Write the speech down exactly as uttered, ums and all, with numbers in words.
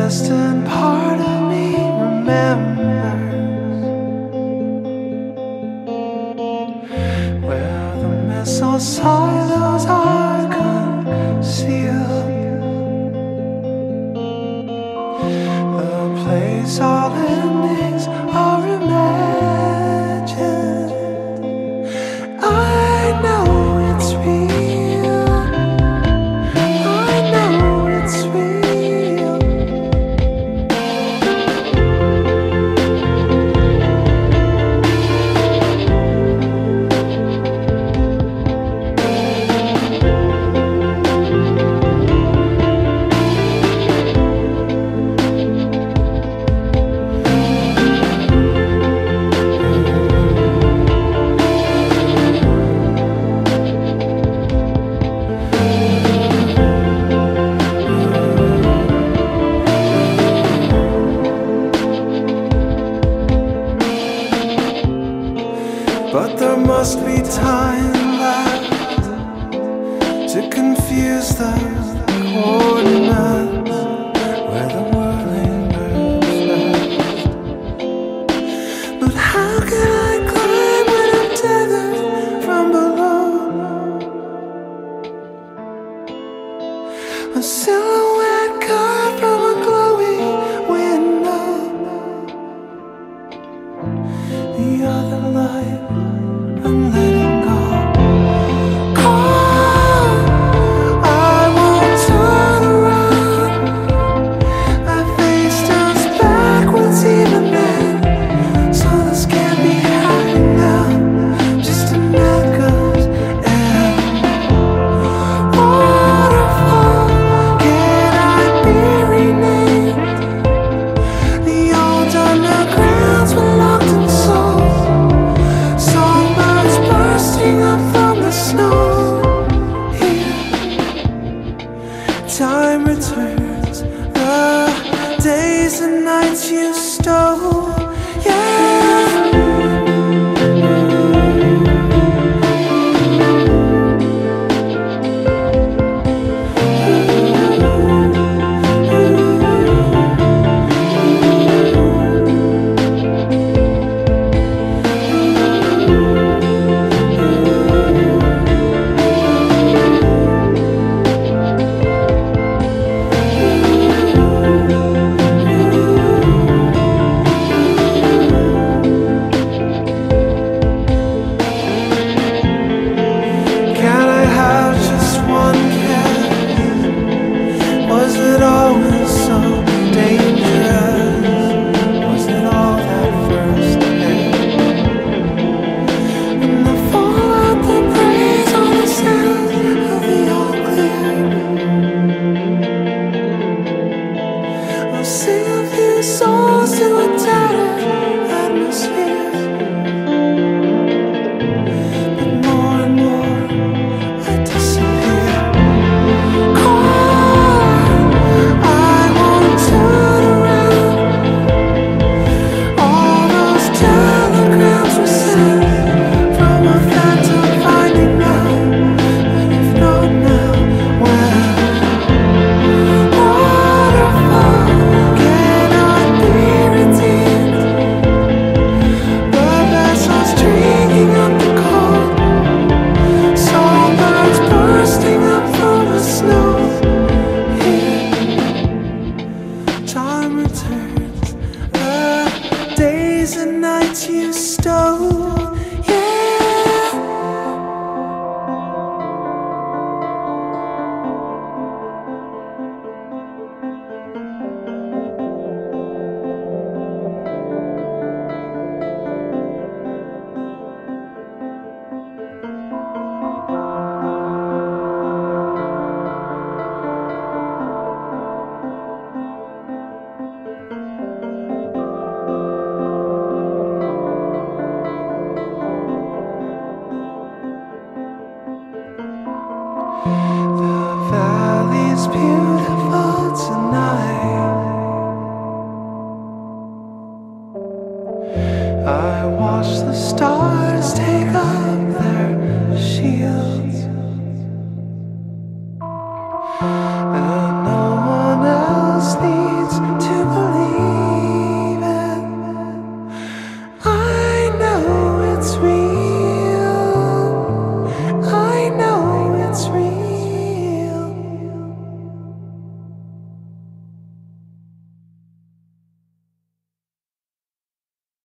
distant part of me remembers where the missile silos are concealed, the place all endings are imagined. I know it's real, I know it's real. But there must be time left to confuse the coordinates where the whirling birds rest. But how can I climb when I'm tethered from below? A silhouette cut from a glowing window. The other light I'm letting go. Call, I won't turn around. My face turns backwards even then. So this can't be happening now. Just an echoes and waterfall. Can I be renamed? The old undergrounds were locked in soul. Songbirds bursting up from the snow. Here, time returns. The days and nights you stole. Yeah. Can I have just one kiss? Was it always so dangerous? Was it all that first hit? And the fallout that preys on the sound of the all clear. I'll sing a few songs to a tattered atmosphere. But more and more I disappear. Call, I won't turn around. All those telegrams were sent from a phantom finding now. And if not now, when? Waterfall cannot be redeemed. The vessels drinking up the cold. Songbirds bursting up from the snow. Here, time returns. The days and nights you stole. Yeah. The valley's beautiful tonight. I watch the stars take us